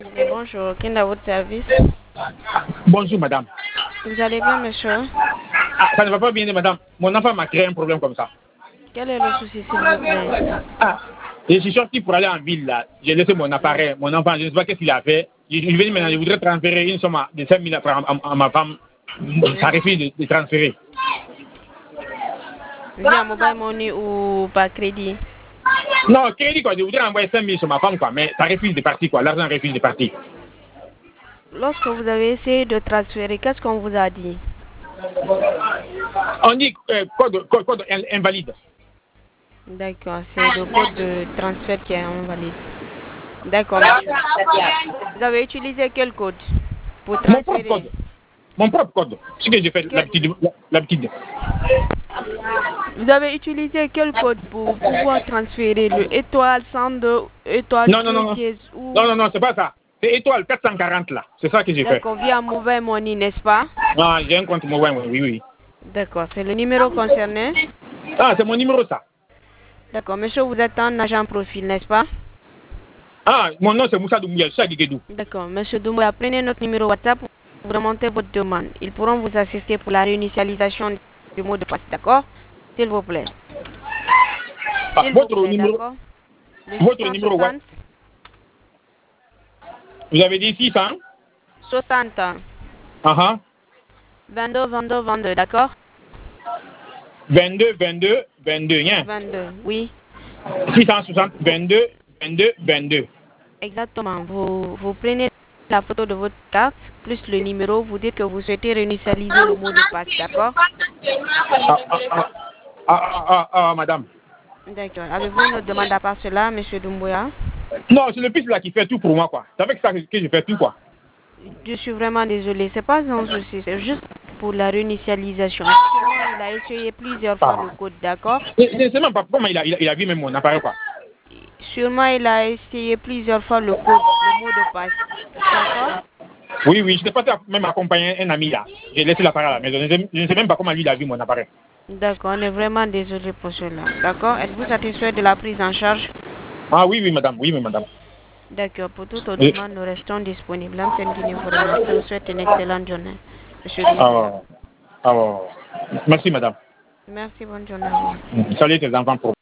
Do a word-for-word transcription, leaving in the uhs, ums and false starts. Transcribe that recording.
Et bonjour, qui est à votre service? Bonjour, madame. Vous allez bien, monsieur? Ah, ça ne va pas bien, madame. Mon enfant m'a créé un problème comme ça. Quel est le souci, s'il vous plaît? Ah, je suis sorti pour aller en ville, là. J'ai laissé mon appareil, mon enfant, je ne sais pas qu'est-ce qu'il a fait. Je, je vais maintenant, je voudrais transférer une somme de cinq mille francs à, à, à ma femme. Ça refuse de, de transférer. Via mobile money ou par crédit? Non, crédit, quoi. Je voudrais envoyer cinq mille sur ma femme, quoi. Mais ça refuse de partir, quoi. L'argent refuse de partir. Lorsque vous avez essayé de transférer, qu'est-ce qu'on vous a dit? On dit euh, code, code, code invalide. D'accord, c'est le code de transfert qui est invalide. D'accord, monsieur. Vous avez utilisé quel code pour Mon propre transférer? code. Mon propre code. Ce que j'ai fait Que- l'habitude. l'habitude. Vous avez utilisé quel code pour pouvoir transférer le étoile cent deux, étoile Non, non, non, deux non. dièse ou... Non, non, non, c'est pas ça. C'est étoile quatre cent quarante là. C'est ça que j'ai fait. D'accord, via mobile money, n'est-ce pas? Ah, j'ai un compte mobile, oui, oui. D'accord, c'est le numéro concerné. Ah, c'est mon numéro ça. D'accord, monsieur, vous êtes un agent profil, n'est-ce pas? Ah, mon nom c'est Moussa Doumbouya, je suis à Guéguédou. D'accord, monsieur Doumbouya, prenez notre numéro WhatsApp pour remonter votre demande. Ils pourront vous assister pour la réinitialisation du mot de passe, d'accord? S'il vous plaît. Ah, S'il vous votre plaît, numéro, d'accord? Le votre numéro, ouais. six cent soixante, Vous avez dit six cents? soixante, Ah ah. vingt-deux, vingt-deux, vingt-deux, d'accord? vingt-deux, vingt-deux, vingt-deux, hein? vingt-deux, oui. six cent soixante, vingt-deux, vingt-deux, vingt-deux. Exactement. Vous, vous prenez la photo de votre carte, plus le numéro, vous dites que vous souhaitez réinitialiser le mot de passe, d'accord? Ah, ah, ah, ah, ah, ah, madame. D'accord. Avez-vous une autre demande à part cela, monsieur Doumbouya? Non, c'est le fils là qui fait tout pour moi, quoi. C'est avec ça que, que je fais tout, quoi. Je suis vraiment désolée. C'est pas un souci, c'est juste pour la réinitialisation. Sûrement, il a essayé plusieurs fois Ah. le code, d'accord? Je je ne sais même pas comment il a, il a, il a vu même mon appareil, quoi. Sûrement, il a essayé plusieurs fois le code, le mot de passe, d'accord? Oui, oui, je n'ai pas même accompagné un ami là. J'ai laissé l'appareil à la maison. Je ne sais, je ne sais même pas comment lui il a vu mon appareil. D'accord, on est vraiment désolé pour cela, d'accord? Êtes-vous satisfait de la prise en charge? Ah oui, oui, madame. Oui, oui, madame. D'accord, pour toute autre Oui. demande, nous restons disponibles. Antenne Guinée Information, je vous souhaite une excellente journée. Monsieur Ah, Doumbouya. ah, merci, madame. Merci, bonne journée à vous. Salut tes enfants pour